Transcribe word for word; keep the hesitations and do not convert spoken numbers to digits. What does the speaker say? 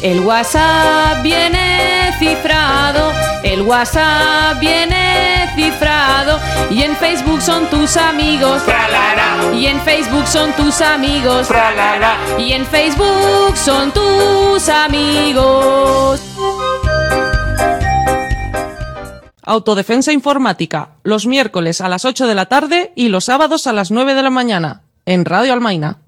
El WhatsApp viene cifrado, el WhatsApp viene cifrado, y en Facebook son tus amigos, Tra-la-la. y en Facebook son tus amigos, Tra-la-la. y en Facebook son tus amigos. Autodefensa informática, los miércoles a las ocho de la tarde y los sábados a las nueve de la mañana, en Radio Almaina.